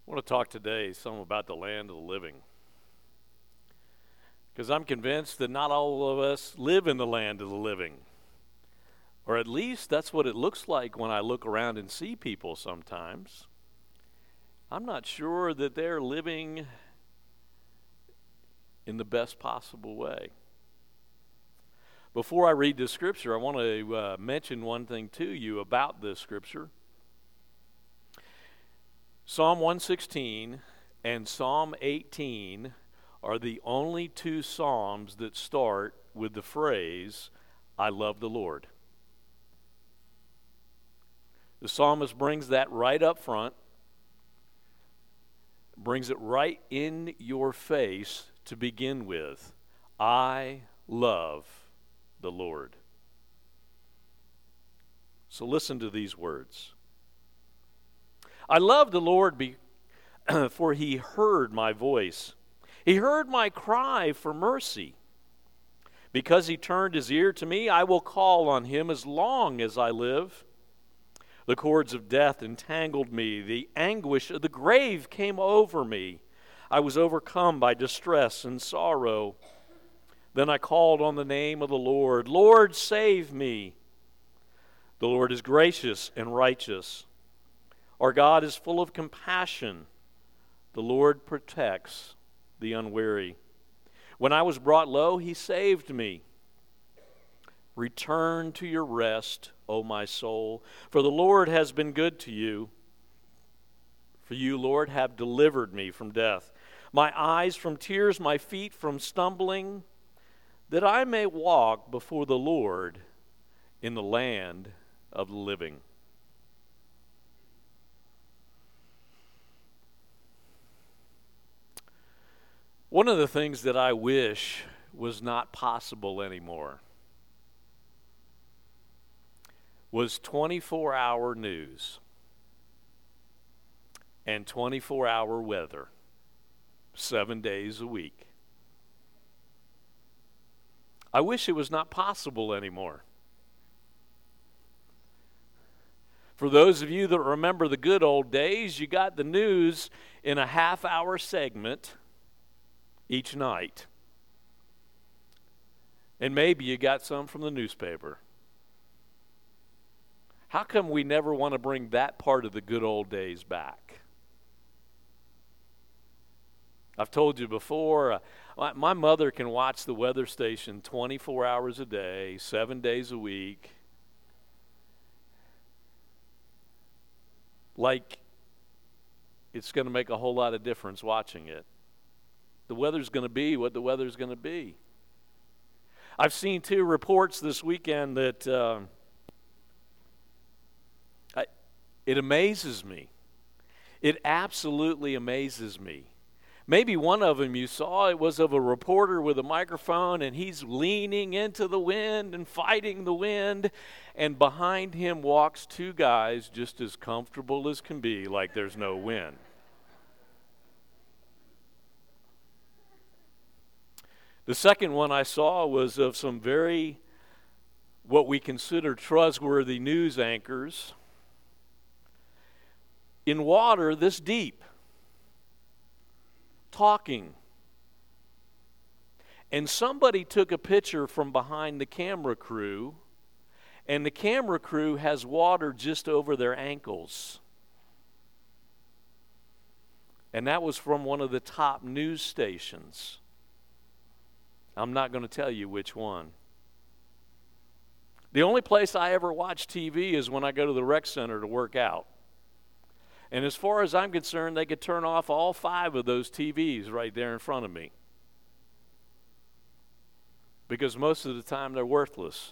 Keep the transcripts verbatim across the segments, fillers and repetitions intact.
I want to talk today some about the land of the living. Because I'm convinced that not all of us live in the land of the living. Or at least that's what it looks like when I look around and see people sometimes. I'm not sure that they're living in the best possible way. Before I read this scripture, I want to uh, mention one thing to you about this scripture. Psalm one sixteen and Psalm eighteen are the only two psalms that start with the phrase, I love the Lord. The psalmist brings that right up front, brings it right in your face to begin with. I love the Lord. So listen to these words. I love the Lord be, for he heard my voice. He heard my cry for mercy. Because he turned his ear to me, I will call on him as long as I live. The cords of death entangled me. The anguish of the grave came over me. I was overcome by distress and sorrow. Then I called on the name of the Lord. Lord, save me. The Lord is gracious and righteous. Our God is full of compassion. The Lord protects the unwary. When I was brought low, he saved me. Return to your rest, O my soul, for the Lord has been good to you. For you, Lord, have delivered me from death, my eyes from tears, my feet from stumbling, that I may walk before the Lord in the land of the living. One of the things that I wish was not possible anymore was twenty-four hour news and twenty-four hour weather, seven days a week. I wish it was not possible anymore. For those of you that remember the good old days, you got the news in a half hour segment each night. And maybe you got some from the newspaper. How come we never want to bring that part of the good old days back? I've told you before, uh, my, my mother can watch the weather station twenty-four hours a day, seven days a week. Like it's going to make a whole lot of difference watching it. The weather's going to be what the weather's going to be. I've seen two reports this weekend that uh, I, it amazes me. It absolutely amazes me. Maybe one of them you saw, it was of a reporter with a microphone, and he's leaning into the wind and fighting the wind, and behind him walks two guys just as comfortable as can be, like there's no wind. The second one I saw was of some very, what we consider trustworthy news anchors in water this deep, talking. And somebody took a picture from behind the camera crew, and the camera crew has water just over their ankles. And that was from one of the top news stations. I'm not going to tell you which one. The only place I ever watch T V is when I go to the rec center to work out. And as far as I'm concerned, they could turn off all five of those T Vs right there in front of me. Because most of the time they're worthless.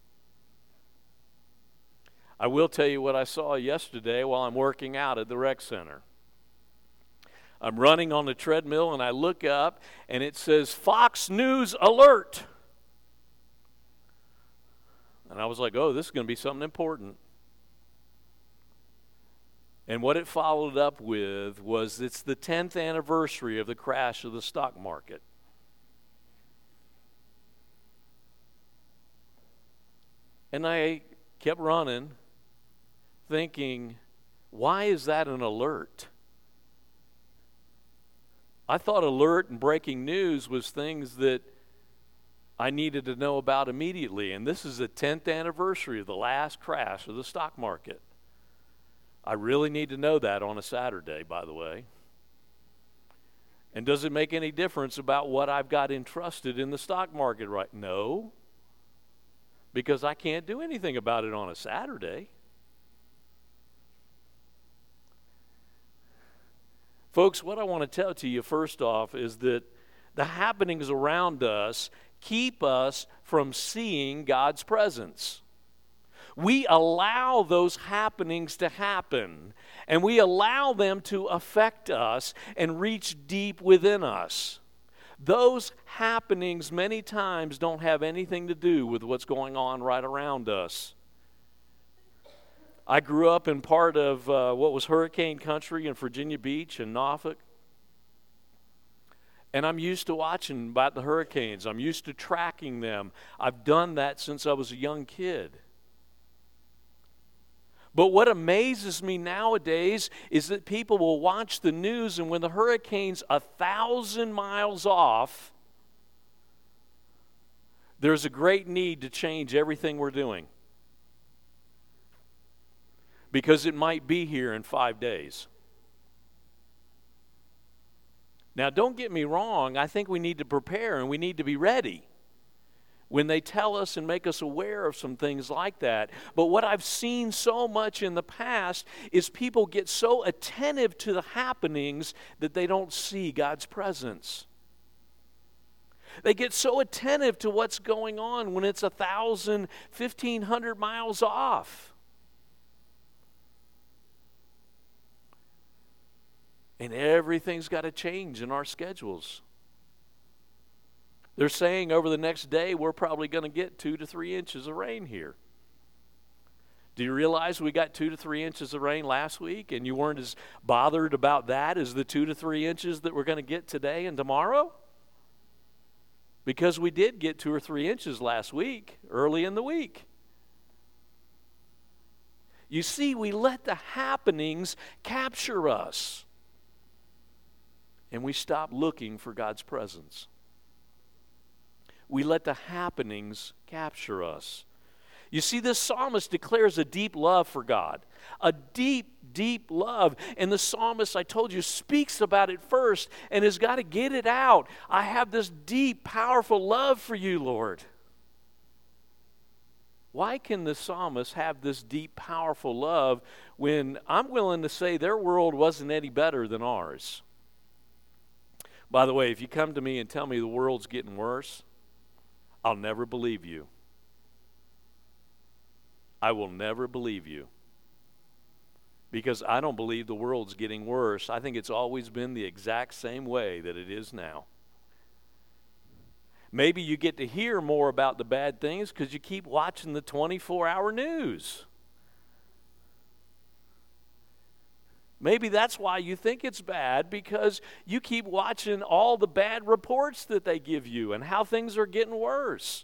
I will tell you what I saw yesterday while I'm working out at the rec center. I'm running on the treadmill and I look up and it says Fox News alert. And I was like, oh, this is going to be something important. And what it followed up with was it's the tenth anniversary of the crash of the stock market. And I kept running thinking, why is that an alert? I thought alert and breaking news was things that I needed to know about immediately. And this is the tenth anniversary of the last crash of the stock market. I really need to know that on a Saturday, by the way. And does it make any difference about what I've got entrusted in the stock market right? No. Because I can't do anything about it on a Saturday. Folks, what I want to tell to you first off is that the happenings around us keep us from seeing God's presence. We allow those happenings to happen, and we allow them to affect us and reach deep within us. Those happenings many times don't have anything to do with what's going on right around us. I grew up in part of uh, what was hurricane country in Virginia Beach and Norfolk. And I'm used to watching about the hurricanes. I'm used to tracking them. I've done that since I was a young kid. But what amazes me nowadays is that people will watch the news, and when the hurricane's a thousand miles off, there's a great need to change everything we're doing. Because it might be here in five days. Now, don't get me wrong. I think we need to prepare and we need to be ready when they tell us and make us aware of some things like that. But what I've seen so much in the past is people get so attentive to the happenings that they don't see God's presence. They get so attentive to what's going on when it's a thousand, fifteen hundred miles off. And everything's got to change in our schedules. They're saying over the next day we're probably going to get two to three inches of rain here. Do you realize we got two to three inches of rain last week and you weren't as bothered about that as the two to three inches that we're going to get today and tomorrow? Because we did get two or three inches last week, early in the week. You see, we let the happenings capture us. And we stop looking for God's presence. We let the happenings capture us. You see, this psalmist declares a deep love for God. A deep, deep love. And the psalmist, I told you, speaks about it first and has got to get it out. I have this deep, powerful love for you, Lord. Why can the psalmist have this deep, powerful love when I'm willing to say their world wasn't any better than ours? By the way, if you come to me and tell me the world's getting worse, I'll never believe you. I will never believe you. Because I don't believe the world's getting worse. I think it's always been the exact same way that it is now. Maybe you get to hear more about the bad things because you keep watching the twenty-four hour news. Maybe that's why you think it's bad, because you keep watching all the bad reports that they give you and how things are getting worse.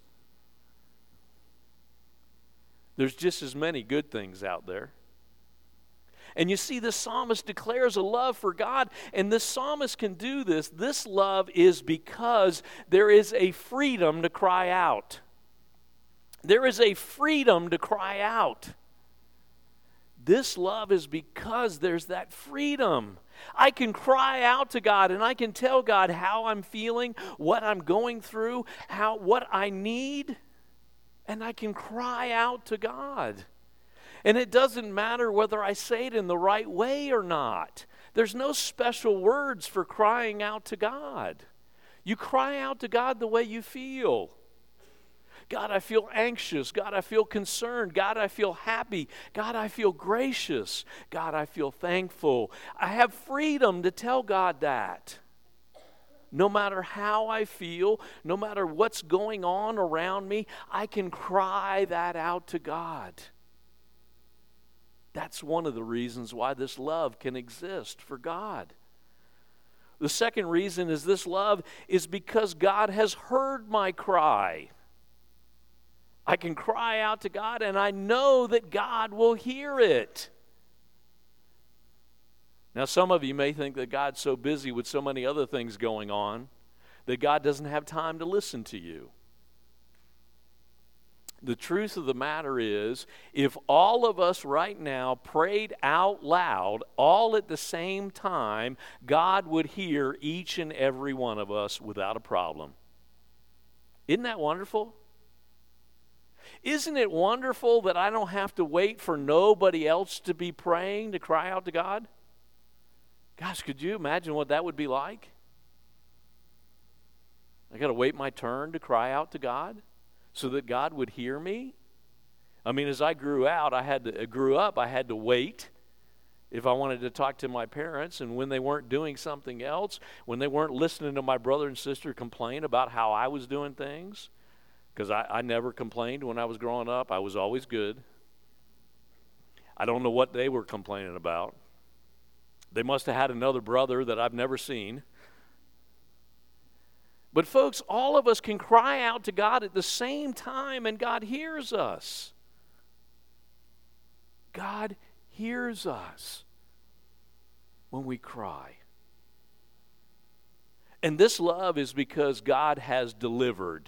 There's just as many good things out there. And you see, the psalmist declares a love for God, and this psalmist can do this. This love is because there is a freedom to cry out. There is a freedom to cry out. This love is because there's that freedom. I can cry out to God and I can tell God how I'm feeling, what I'm going through, how what I need, and I can cry out to God. And it doesn't matter whether I say it in the right way or not. There's no special words for crying out to God. You cry out to God the way you feel. God, I feel anxious. God, I feel concerned. God, I feel happy. God, I feel gracious. God, I feel thankful. I have freedom to tell God that. No matter how I feel, no matter what's going on around me, I can cry that out to God. That's one of the reasons why this love can exist for God. The second reason is this love is because God has heard my cry. I can cry out to God and I know that God will hear it. Now, some of you may think that God's so busy with so many other things going on that God doesn't have time to listen to you. The truth of the matter is, if all of us right now prayed out loud, all at the same time, God would hear each and every one of us without a problem. Isn't that wonderful? Isn't it wonderful that I don't have to wait for nobody else to be praying to cry out to God? Gosh, could you imagine what that would be like? I got to wait my turn to cry out to God so that God would hear me. I mean, as I grew out, I had to grew up, I had to wait if I wanted to talk to my parents, and when they weren't doing something else, when they weren't listening to my brother and sister complain about how I was doing things, because I, I never complained when I was growing up. I was always good. I don't know what they were complaining about. They must have had another brother that I've never seen. But folks, all of us can cry out to God at the same time, and God hears us. God hears us when we cry. And this love is because God has delivered.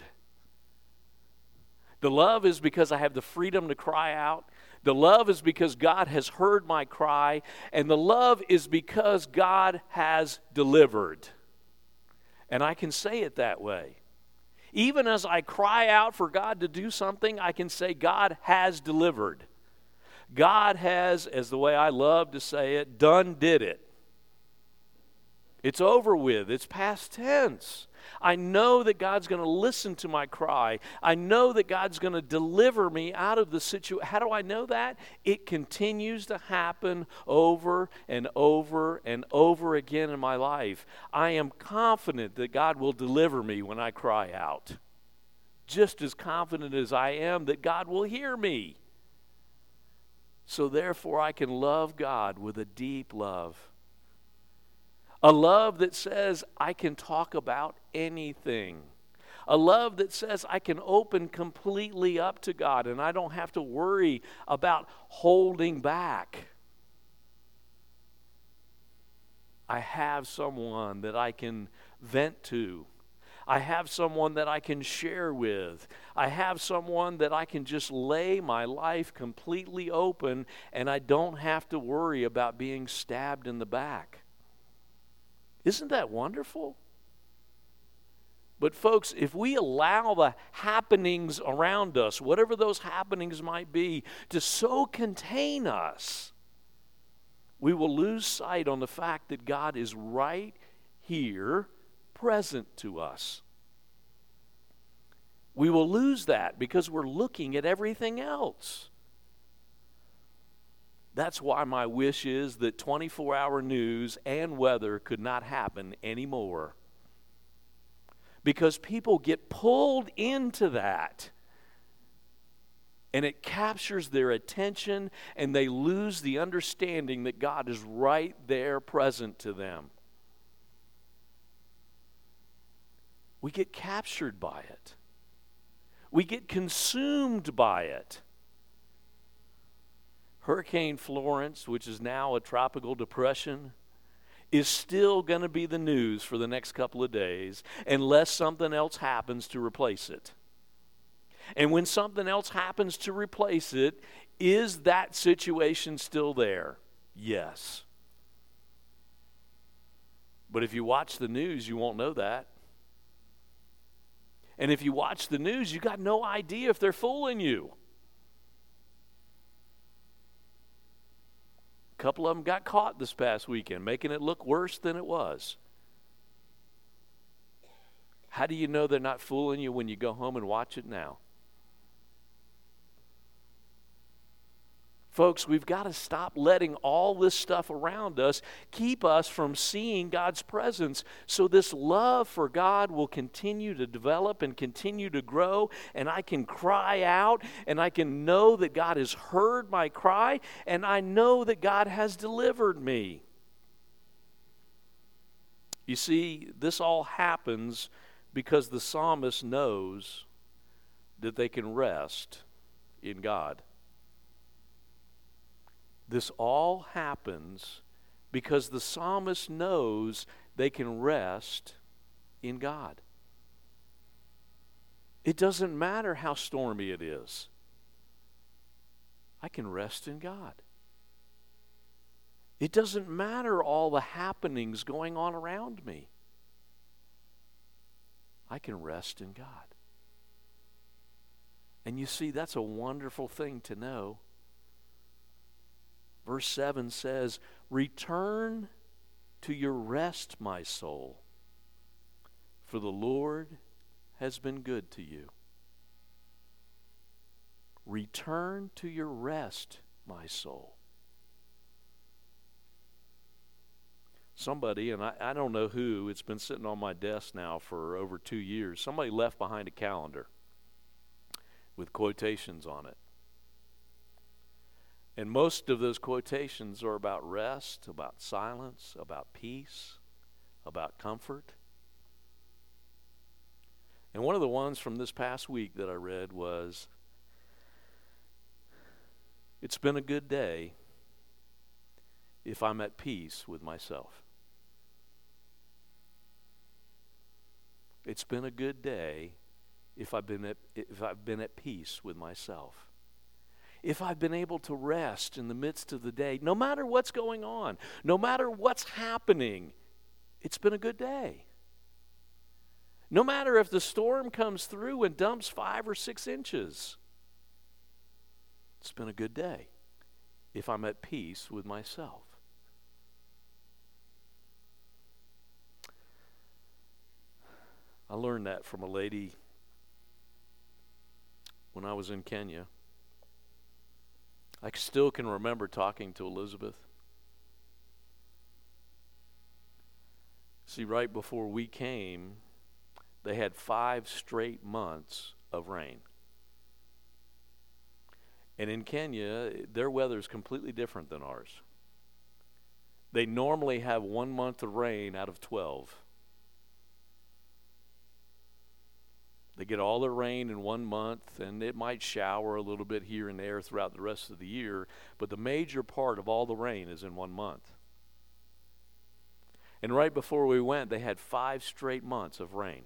The love is because I have the freedom to cry out. The love is because God has heard my cry. And the love is because God has delivered. And I can say it that way. Even as I cry out for God to do something, I can say God has delivered. God has, as the way I love to say it, done did it. It's over with. It's past tense. I know that God's going to listen to my cry. I know that God's going to deliver me out of the situation. How do I know that? It continues to happen over and over and over again in my life. I am confident that God will deliver me when I cry out. Just as confident as I am that God will hear me. So therefore I can love God with a deep love. A love that says I can talk about anything. A love that says I can open completely up to God and I don't have to worry about holding back. I have someone that I can vent to. I have someone that I can share with. I have someone that I can just lay my life completely open and I don't have to worry about being stabbed in the back. Isn't that wonderful? But folks, if we allow the happenings around us, whatever those happenings might be, to so contain us, we will lose sight on the fact that God is right here, present to us. We will lose that because we're looking at everything else. That's why my wish is that twenty-four hour news and weather could not happen anymore. Because people get pulled into that. And it captures their attention and they lose the understanding that God is right there present to them. We get captured by it. We get consumed by it. Hurricane Florence, which is now a tropical depression, is still going to be the news for the next couple of days unless something else happens to replace it. And when something else happens to replace it, is that situation still there? Yes. But if you watch the news, you won't know that. And if you watch the news, you got no idea if they're fooling you. A couple of them got caught this past weekend, making it look worse than it was. How do you know they're not fooling you when you go home and watch it now? Folks, we've got to stop letting all this stuff around us keep us from seeing God's presence. So this love for God will continue to develop and continue to grow. And I can cry out and I can know that God has heard my cry. And I know that God has delivered me. You see, this all happens because the psalmist knows that they can rest in God. This all happens because the psalmist knows they can rest in God. It doesn't matter how stormy it is. I can rest in God. It doesn't matter all the happenings going on around me. I can rest in God. And you see, that's a wonderful thing to know. Verse seven says, "Return to your rest, my soul, for the Lord has been good to you." Return to your rest, my soul. Somebody, and I, I don't know who, it's been sitting on my desk now for over two years. Somebody left behind a calendar with quotations on it. And most of those quotations are about rest, about silence, about peace, about comfort. And one of the ones from this past week that I read was, "It's been a good day if I'm at peace with myself." It's been a good day if I've been at, if I've been at peace with myself. If I've been able to rest in the midst of the day, no matter what's going on, no matter what's happening, it's been a good day. No matter if the storm comes through and dumps five or six inches, it's been a good day if I'm at peace with myself. I learned that from a lady when I was in Kenya. I still can remember talking to Elizabeth. See, right before we came, they had five straight months of rain. And in Kenya, their weather is completely different than ours. They normally have one month of rain out of twelve. They get all their rain in one month, and it might shower a little bit here and there throughout the rest of the year, but the major part of all the rain is in one month. And right before we went, they had five straight months of rain.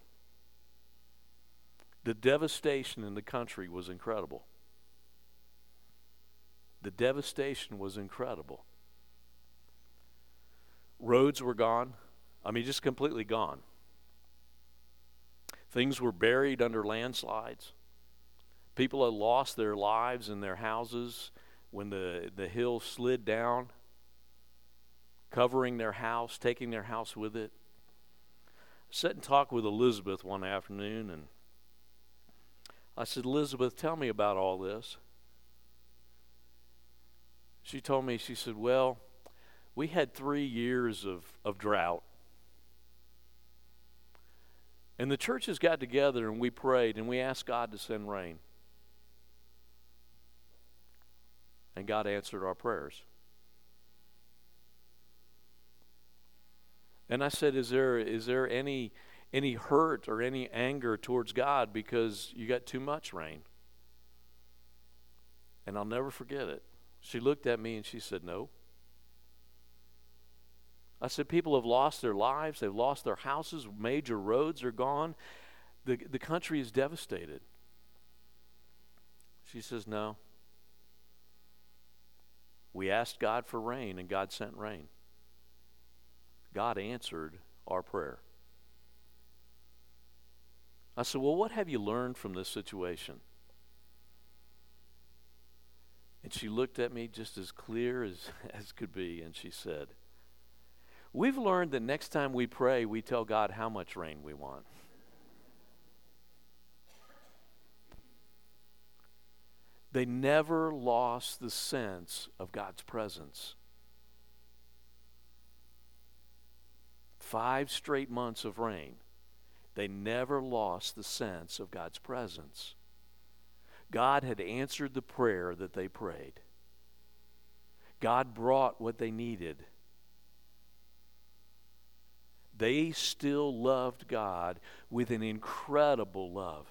The devastation in the country was incredible. The devastation was incredible. Roads were gone. I mean, just completely gone. Things were buried under landslides. People had lost their lives and their houses when the, the hill slid down, covering their house, taking their house with it. I sat and talked with Elizabeth one afternoon, and I said, "Elizabeth, tell me about all this." She told me, she said, "Well, we had three years of, of drought. And the churches got together and we prayed and we asked God to send rain. And God answered our prayers." And I said, is there is there any any hurt or any anger towards God because you got too much rain? And I'll never forget it. She looked at me and she said, "No." I said, people have lost their lives, they've lost their houses, major roads are gone. The, the country is devastated. She says, "No. We asked God for rain and God sent rain. God answered our prayer." I said, "Well, what have you learned from this situation?" And she looked at me just as clear as, as could be, and she said, "We've learned that next time we pray, we tell God how much rain we want." They never lost the sense of God's presence. Five straight months of rain. They never lost the sense of God's presence. God had answered the prayer that they prayed. God brought what they needed. They still loved God with an incredible love.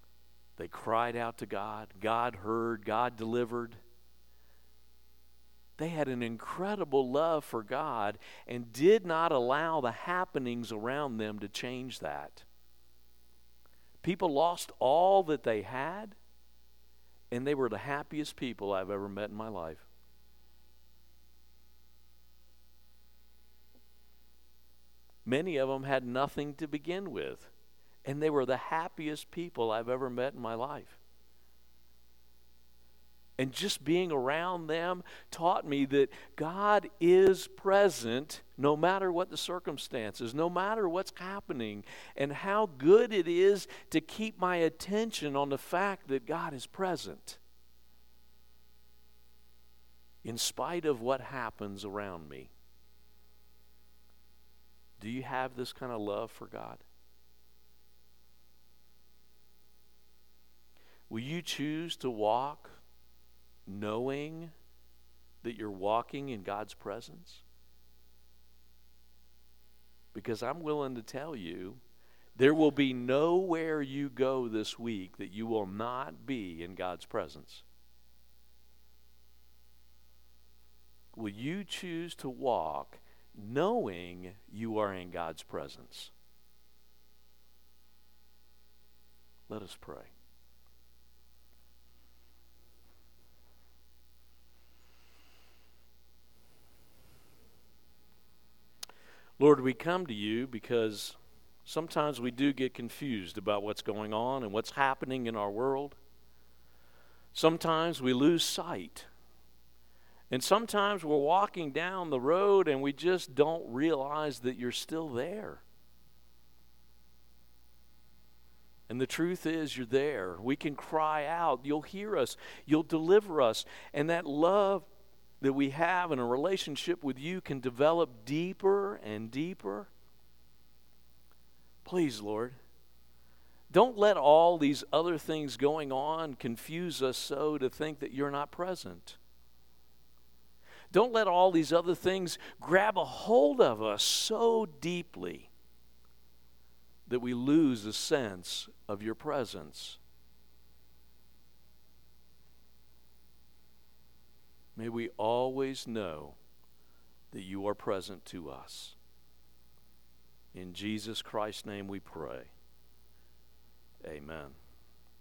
They cried out to God. God heard. God delivered. They had an incredible love for God and did not allow the happenings around them to change that. People lost all that they had, and they were the happiest people I've ever met in my life. Many of them had nothing to begin with, and they were the happiest people I've ever met in my life. And just being around them taught me that God is present no matter what the circumstances, no matter what's happening, and how good it is to keep my attention on the fact that God is present in spite of what happens around me. Do you have this kind of love for God? Will you choose to walk knowing that you're walking in God's presence? Because I'm willing to tell you, there will be nowhere you go this week that you will not be in God's presence. Will you choose to walk knowing you are in God's presence? Let us pray. Lord, we come to you because sometimes we do get confused about what's going on and what's happening in our world. Sometimes we lose sight. And sometimes we're walking down the road and we just don't realize that you're still there. And the truth is, you're there. We can cry out. You'll hear us. You'll deliver us. And that love that we have in a relationship with you can develop deeper and deeper. Please, Lord, don't let all these other things going on confuse us so to think that you're not present. Don't let all these other things grab a hold of us so deeply that we lose a sense of your presence. May we always know that you are present to us. In Jesus Christ's name we pray. Amen.